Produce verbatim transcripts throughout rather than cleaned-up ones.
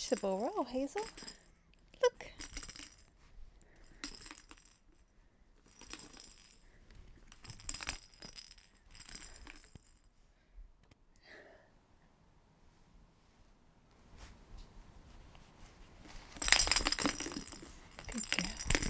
vegetable roll, Hazel. Look. Good girl.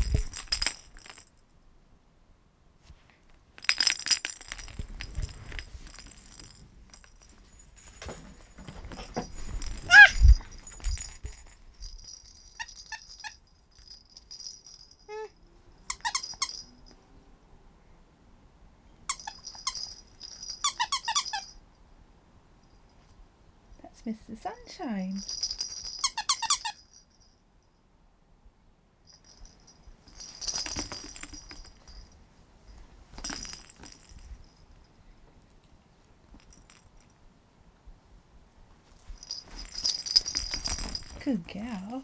That's Mister Sunshine. Good girl.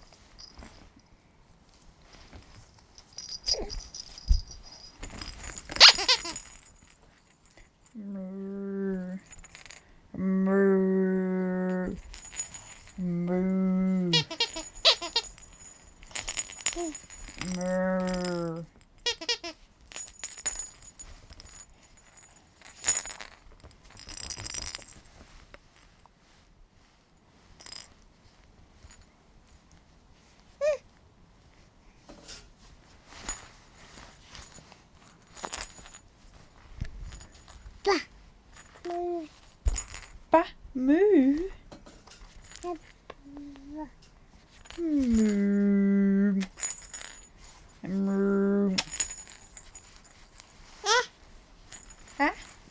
Moo. Moo. Moo. Moo. Ba moo. Moo. Moo. Huh?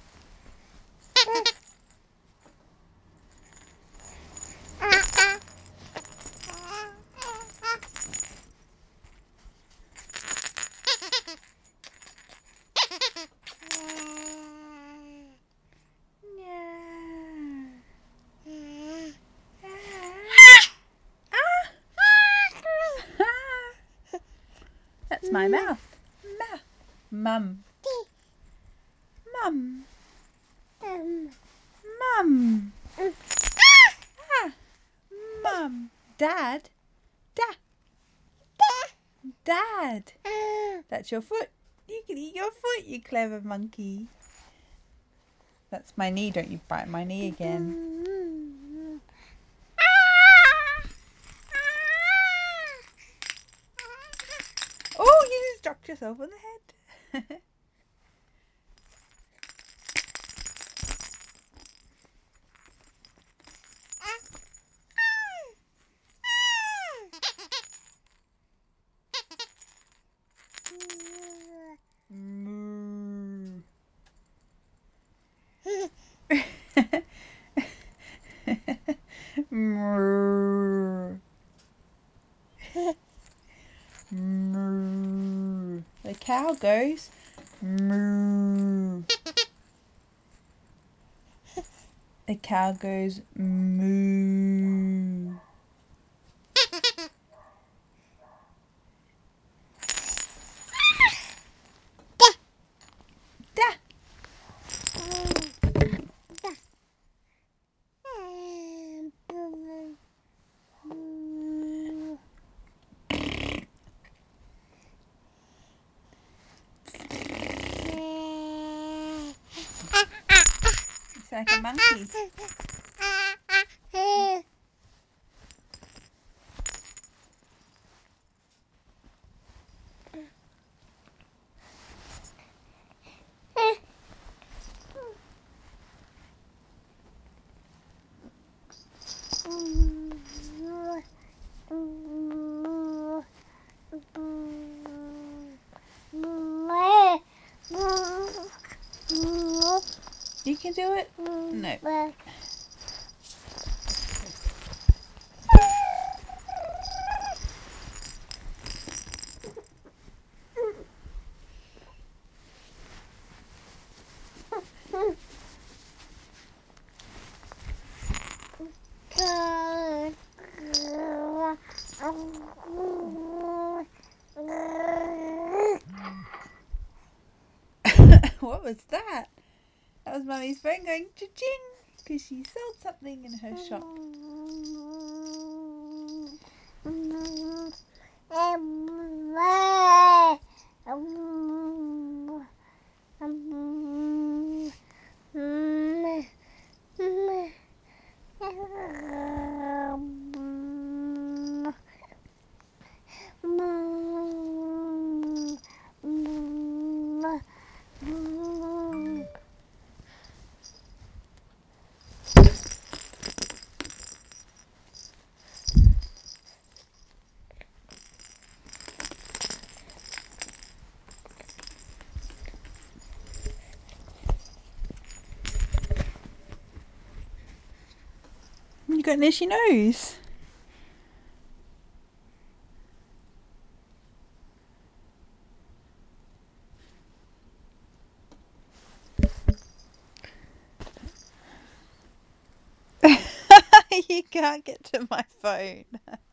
That's my mouth. Mouth. Mum. Mum. Mum. Ah. Mum. Dad. Dad. Dad. That's your foot. You can eat your foot, you clever monkey. That's my knee. Don't you bite my knee again. Oh, you just dropped yourself on the head. Moo. Moo. Moo. The cow goes moo. The cow goes moo. Da. It's like a monkey. You can do it? No. What was that? That was Mummy's phone going cha-ching because she sold something in her shop. You got an itchy nose. You can't get to my phone.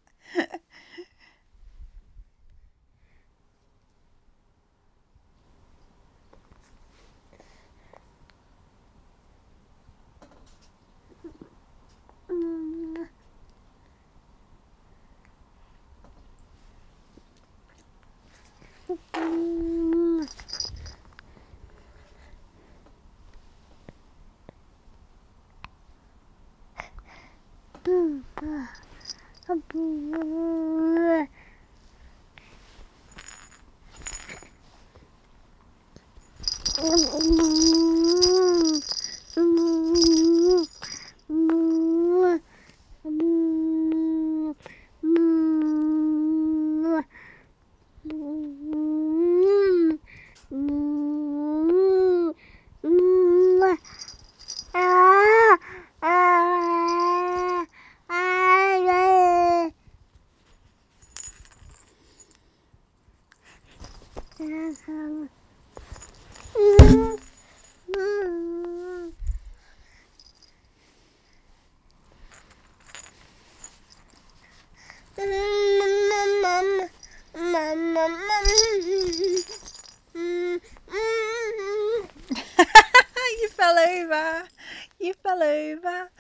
You fell over. You fell over.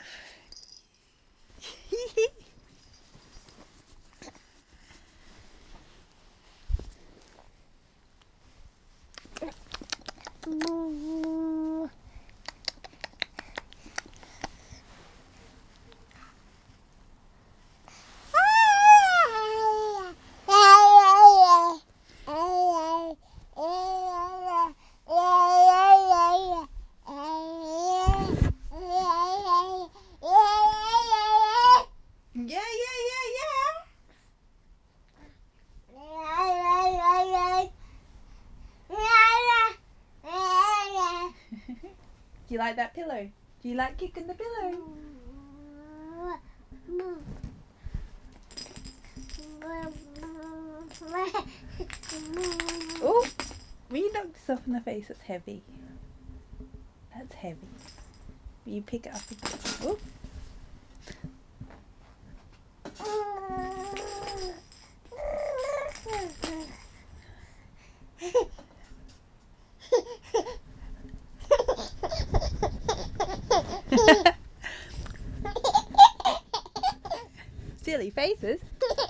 Yeah, yeah, yeah, yeah. Do you like that pillow? Do you like kicking the pillow? Oh, when you knock yourself in the face, it's heavy. That's heavy. You pick it up again. Oh. Silly faces.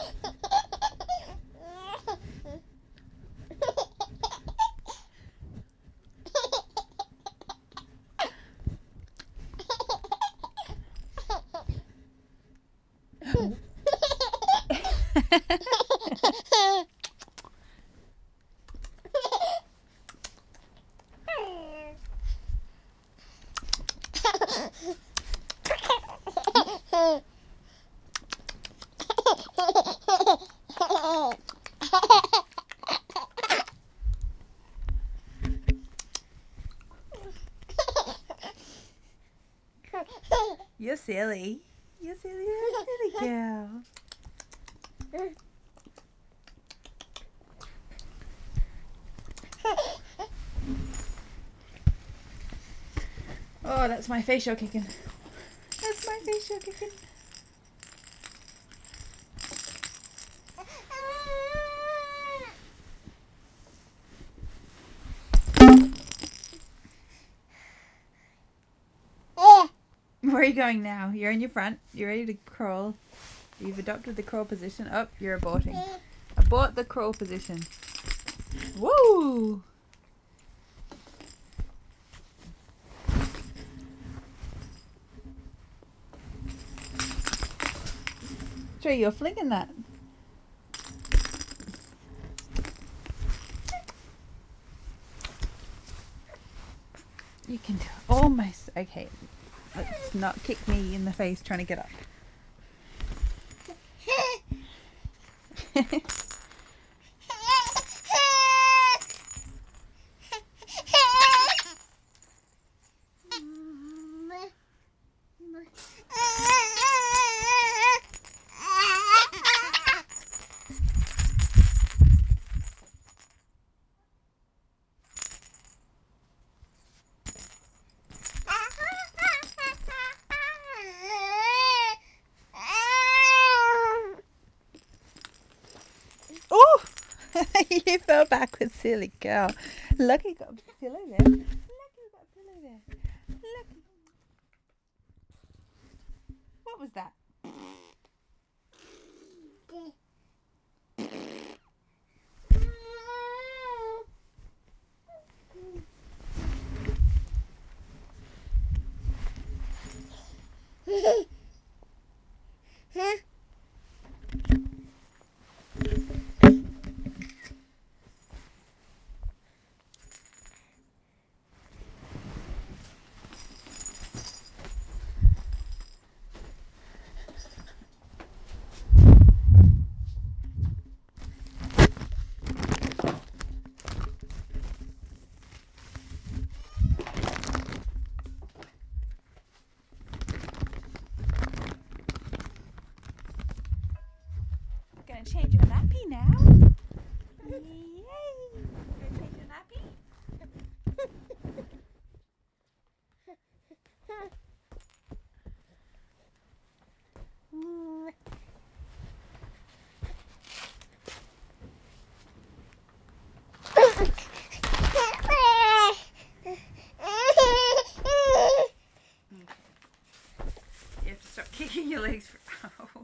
You're silly. You're silly. You're a silly girl. Oh, that's my facial kicking. That's my facial kicking. Where are you going now? You're in your front. You're ready to crawl. You've adopted the crawl position. Oh, you're aborting. Abort the crawl position. Woo! Sure, you're flinging that. You can do it. Almost. Okay. Let's not kick me in the face trying to get up. You fell backwards, silly girl. Lucky got a pillow there. Lucky got a pillow there. Lucky. What was that? Gonna change your nappy now. Yay! Gonna change your nappy. You have to stop kicking your legs. For, oh.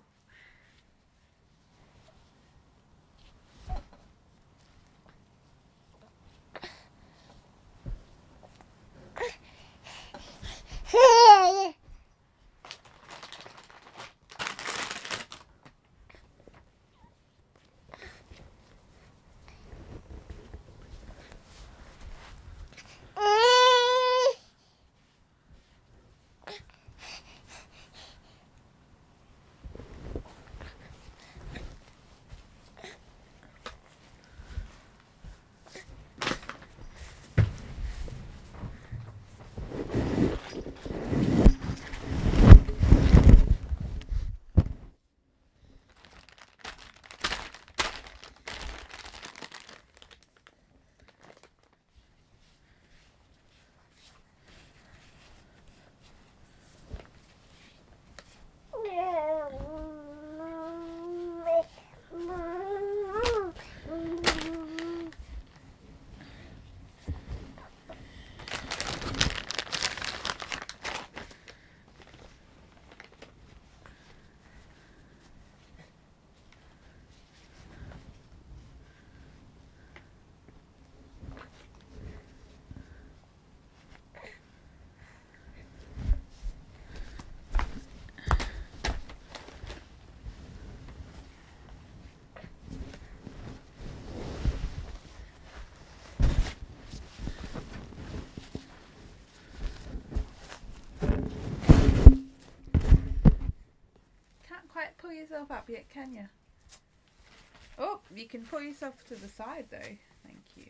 Quite pull yourself up yet, can you? Oh, you can pull yourself to the side though. Thank you.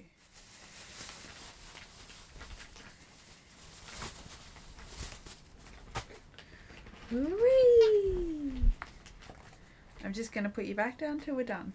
Whee! I'm just going to put you back down till we're done.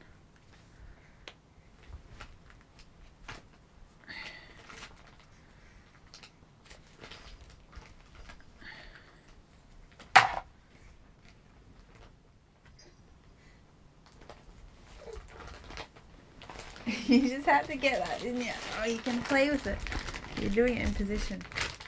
You just had to get that, didn't you? Oh, you can play with it. You're doing it in position.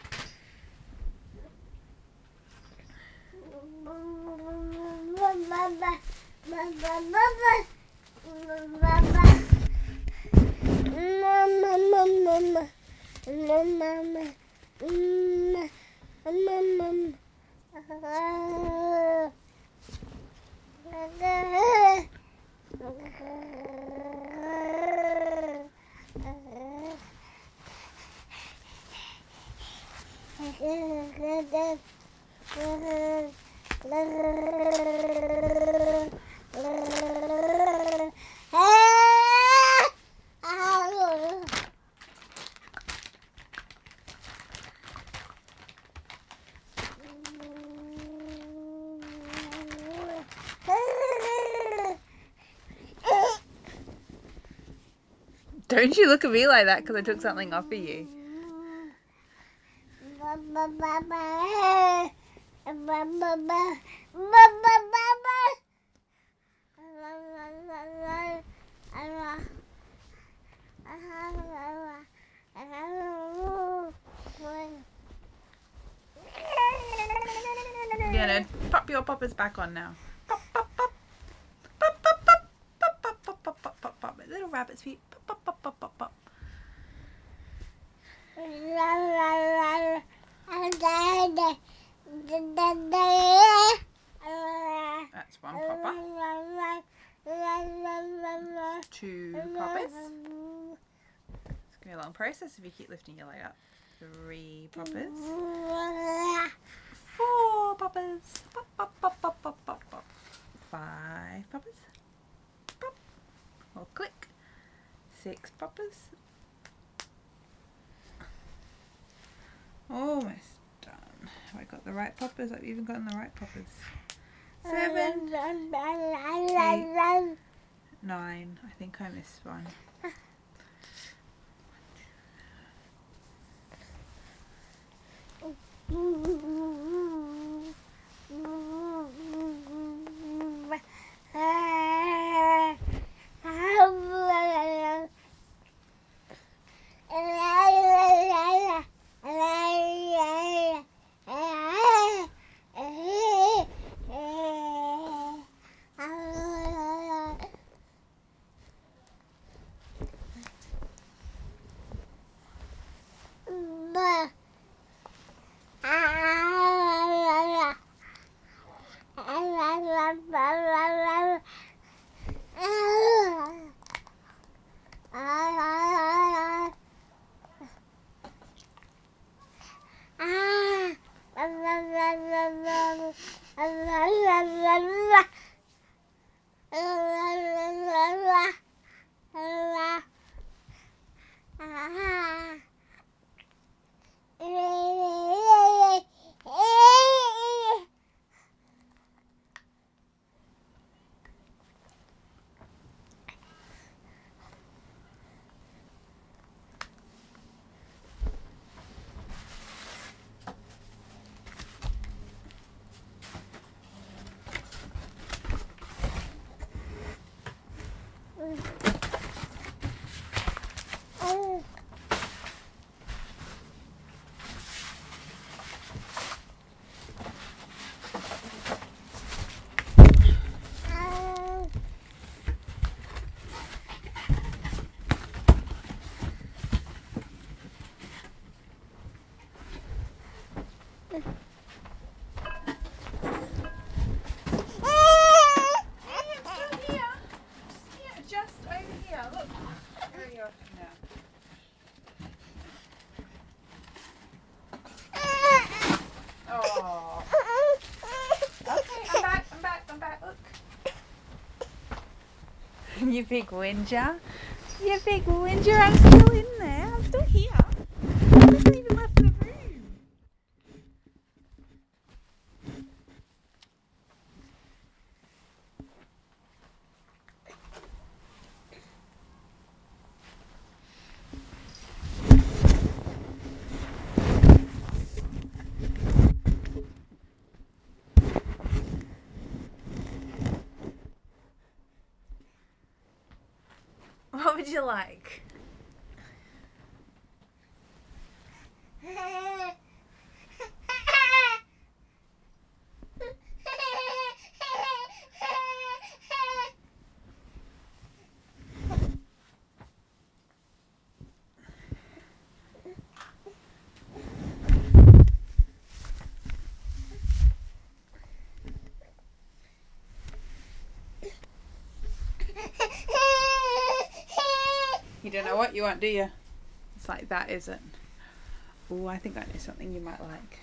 Don't you look at me like that because I took something off of you. poppers back on now. Pop, pop, pop. Pop, pop, pop. Pop, pop, pop, pop, pop, pop, pop. Little rabbit's feet. Pop, pop, pop, pop, pop, pop. That's one popper. Two poppers. It's going to be a long process if you keep lifting your leg up. Three poppers. Four poppers. Pop, pop, pop, pop, pop, pop, pop. Five poppers. Pop. Or click. Six poppers. Almost done. Have I got the right poppers? I've even gotten the right poppers. Seven. Eight. Nine. I think I missed one. You big whinger. You big whinger. I'm still in there. I'm still here. I haven't even left the room. What would you like? You don't know what you want, do you? It's like that, isn't? Oh, I think I know something you might like.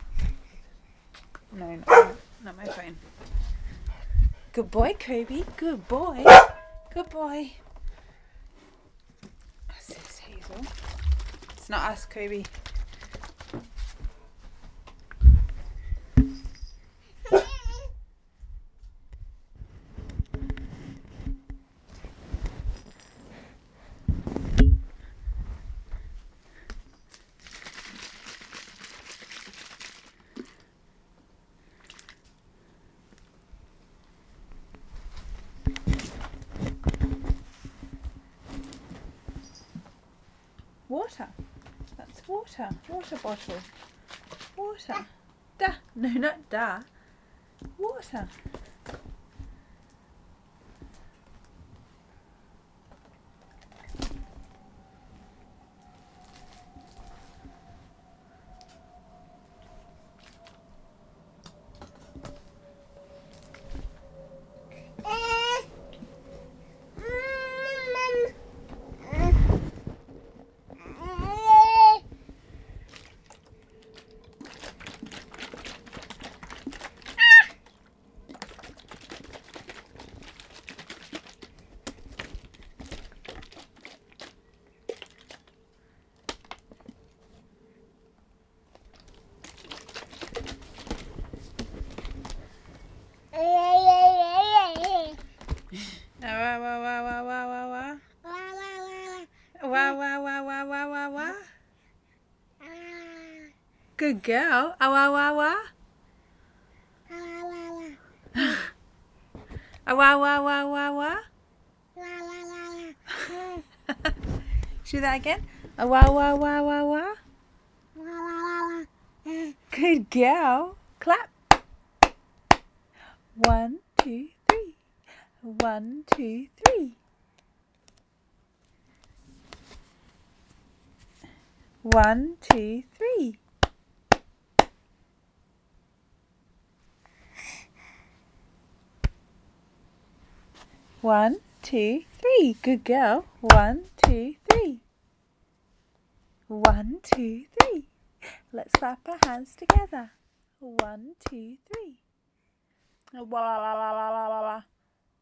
No, no, not my phone. Good boy, Kobe. Good boy. Good boy. What's this, Hazel? It's not us, Kobe. Water. That's water. Water bottle. Water. Da. No, not da. Water. Wah, wah, wah, wah, wah, wah, wah. Wah, wah, wah, wah, wah, wah, wah. Good girl. Ah, wah, wah, wah. Ah, wah, wah, wah, wah, wah. Do that again. Ah, wah, wah, wah, wah, wah. Good girl. Clap. One, two, three. One, two, three. One, two, three. One, two, three. Good girl. One, two, three. One, two, three. Let's clap our hands together. One, two, three. La la la la la la la la.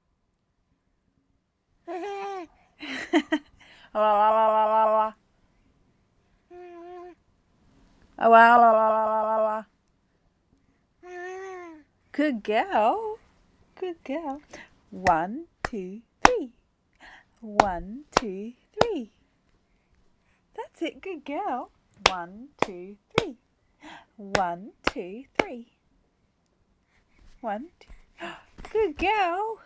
La la la la la la. La la la la la la la. Good girl. Good girl. One, two, three. One, two, three. That's it. Good girl. One, two, three. One, two, three. One, two. Good girl.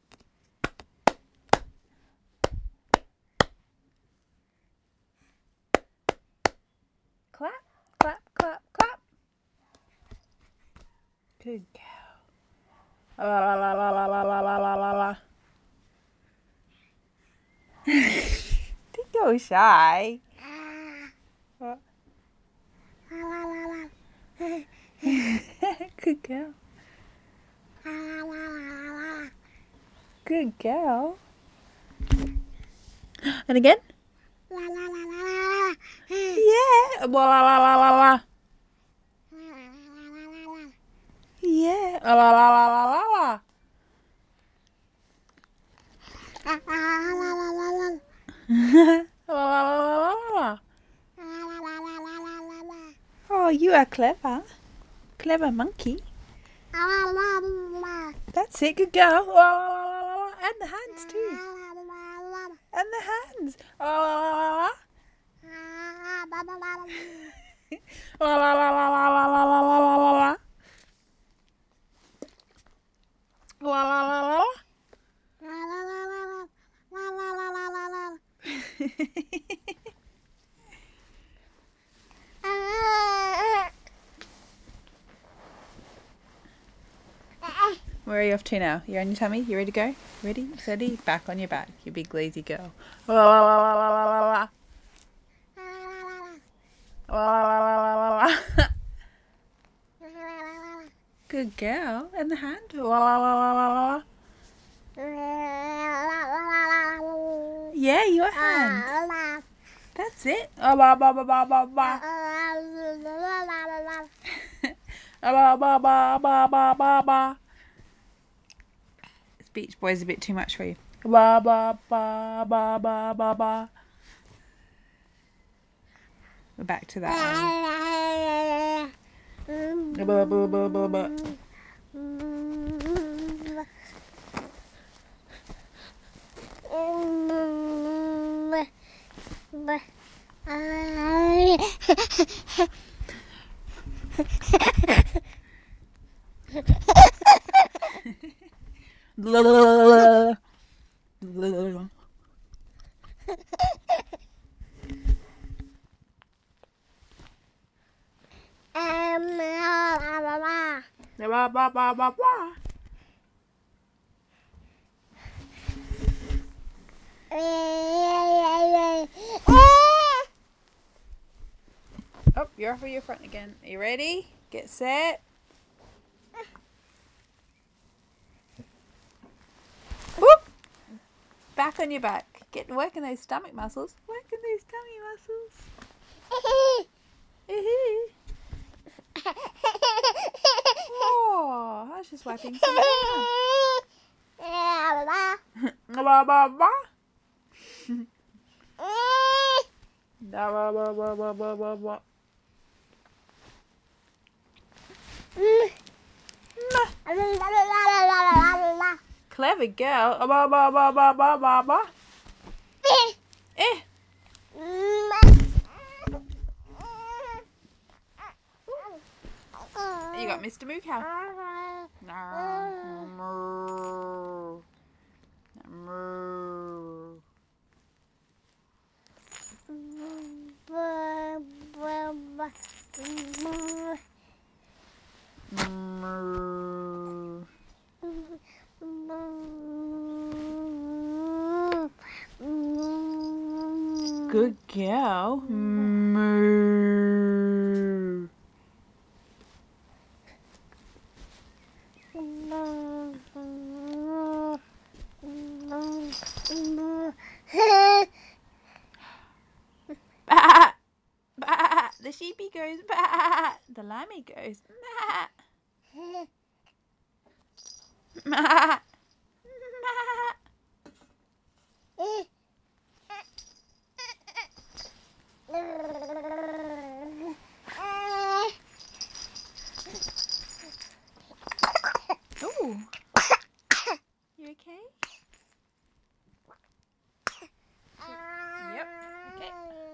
Clap, clap, clap, clap. Good girl. La la la la la la la la la la la. Think you're shy. What? Good girl. Good girl. And again. Yeah. La la la la la la. Yeah. La la la la la la la. La la la la la la. Oh, you are clever. Clever monkey. That's it. Good girl. La la la la la. And the hands too. And the hands. La la la la la. La la la la la la la la la la la la. La la la la. Where are you off to now? You're on your tummy? You ready to go? Ready? Steady? Back on your back. You big lazy girl. La la la la la la la la. La la la la la la. Good girl. And the hand. La la la la la la. Yeah, your hand. That's it. Ba ba ba ba ba ba. Ba ba ba ba ba ba ba. Beach Boys a bit too much for you. Ba ba ba ba ba ba ba. We're back to that one. Ba ba ba ba ba. La la la la. Ba ba ba ba ba. Oh, you're off of your front again. Are you ready? Get set. Whoop! Back on your back. Get working those stomach muscles. Working those tummy muscles. Oh, I was just wiping some down. Ba ba ba. Da ba ba ba ba ba ba ba. Clever girl. Ba ba ba ba ba ba ba. Eh. You got Mister Moo Cow. Moo. Moo. Good girl. Moo. Bah, bah. The sheepy goes bah. The lammy goes bah. Bah. Ooh. You okay? Yep. Okay.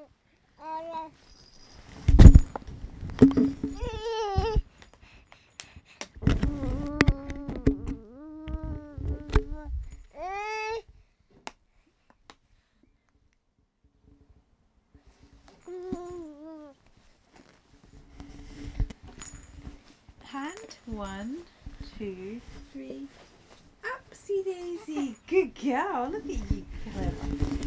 Hand one, two, three. Upsy daisy. Good girl. Look at you, clever.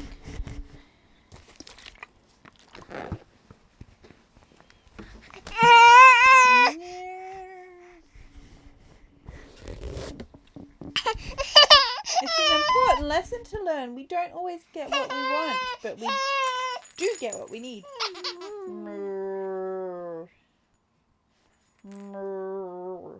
It's an important lesson to learn. We don't always get what we want, but we do get what we need. Moo. Moo.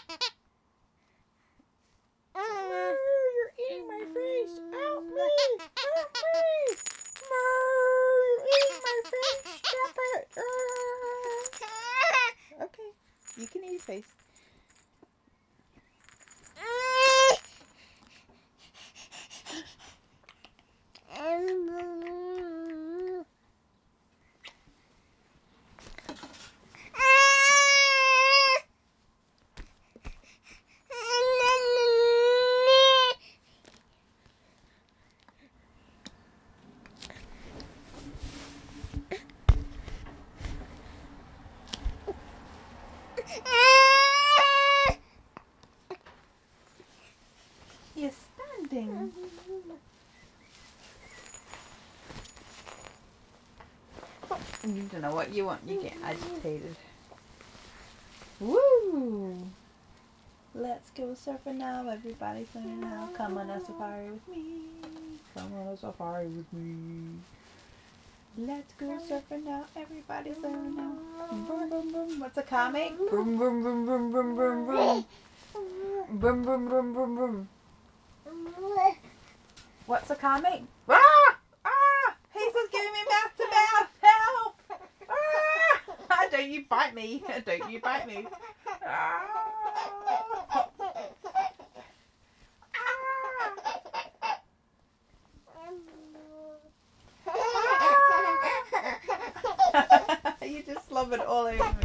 You're eating my face. Help me. Help me. Moo. You're eating my face. Stop it. Uh. Okay. You can eat his face. You're standing. You don't know what you want. You get agitated. Woo! Let's go surfing now. Everybody's learning now. Come on a safari with me. Come on a safari with me. Let's go surfing now. Everybody's learning now. Boom, boom, boom. What's a car make? Boom, boom, boom, boom, boom, boom, boom. Boom, boom, boom, boom, boom. What's a car make? Ah! Ah! Hazel's giving me mouth to mouth. Help! Ah! Don't you bite me. Don't you bite me. Ah! Ah! You just slobbered all over me.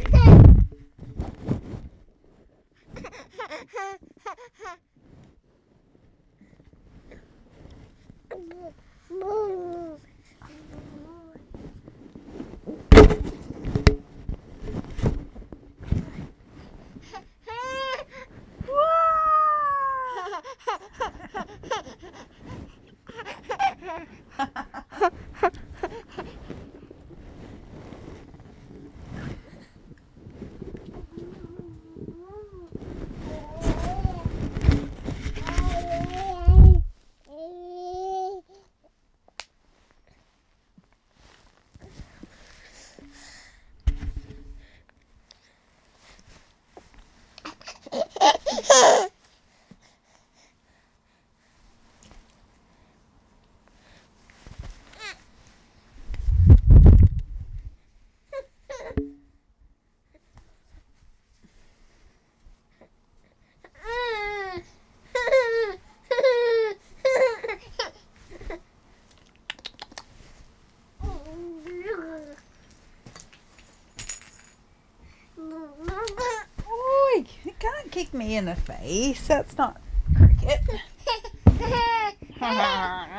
Oh, you can't kick me in the face. That's not cricket.